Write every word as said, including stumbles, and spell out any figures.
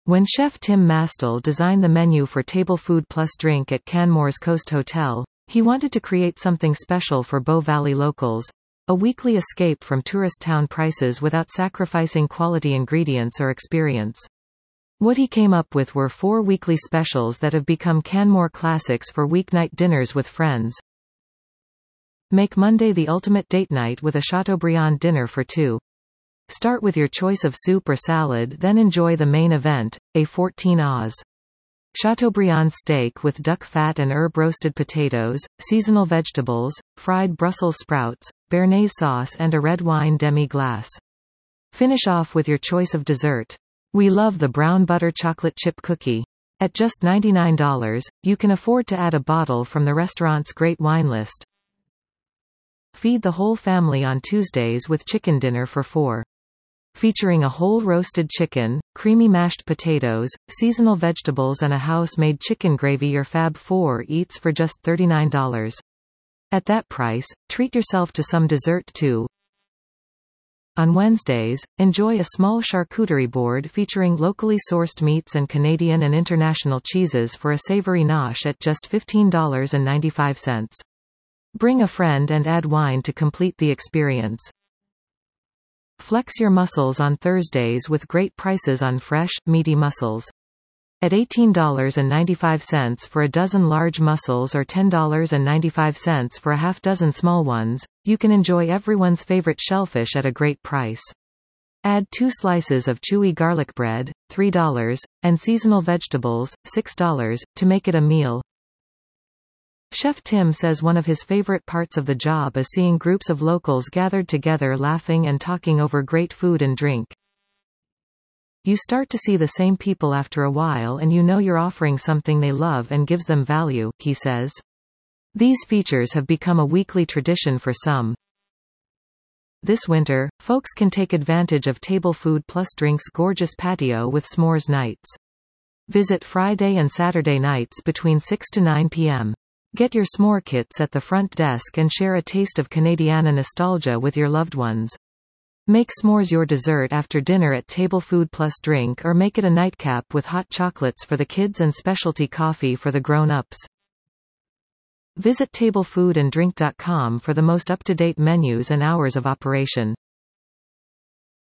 When chef Tim Mastel designed the menu for Table Food Plus Drink at Canmore's Coast Hotel, he wanted to create something special for Bow Valley locals, a weekly escape from tourist town prices without sacrificing quality ingredients or experience. What he came up with were four weekly specials that have become Canmore classics for weeknight dinners with friends. Make Monday the ultimate date night with a Chateaubriand dinner for two. Start with your choice of soup or salad, then enjoy the main event, a fourteen oz. Chateaubriand steak with duck fat and herb roasted potatoes, seasonal vegetables, fried Brussels sprouts, béarnaise sauce and a red wine demi-glace. Finish off with your choice of dessert. We love the brown butter chocolate chip cookie. At just ninety-nine dollars, you can afford to add a bottle from the restaurant's great wine list. Feed the whole family on Tuesdays with chicken dinner for four. Featuring a whole roasted chicken, creamy mashed potatoes, seasonal vegetables and a house-made chicken gravy, your Fab Four eats for just thirty-nine dollars. At that price, treat yourself to some dessert too. On Wednesdays, enjoy a small charcuterie board featuring locally sourced meats and Canadian and international cheeses for a savory nosh at just fifteen dollars and ninety-five cents. Bring a friend and add wine to complete the experience. Flex your muscles on Thursdays with great prices on fresh, meaty mussels. At eighteen dollars and ninety-five cents for a dozen large mussels or ten dollars and ninety-five cents for a half dozen small ones, you can enjoy everyone's favorite shellfish at a great price. Add two slices of chewy garlic bread, three dollars, and seasonal vegetables, six dollars, to make it a meal. Chef Tim says one of his favorite parts of the job is seeing groups of locals gathered together laughing and talking over great food and drink. You start to see the same people after a while and you know you're offering something they love and gives them value, he says. These features have become a weekly tradition for some. This winter, folks can take advantage of Table Food Plus Drink's gorgeous patio with s'mores nights. Visit Friday and Saturday nights between six to nine p m Get your s'more kits at the front desk and share a taste of Canadiana nostalgia with your loved ones. Make s'mores your dessert after dinner at Table Food Plus Drink, or make it a nightcap with hot chocolates for the kids and specialty coffee for the grown-ups. Visit table food and drink dot com for the most up-to-date menus and hours of operation.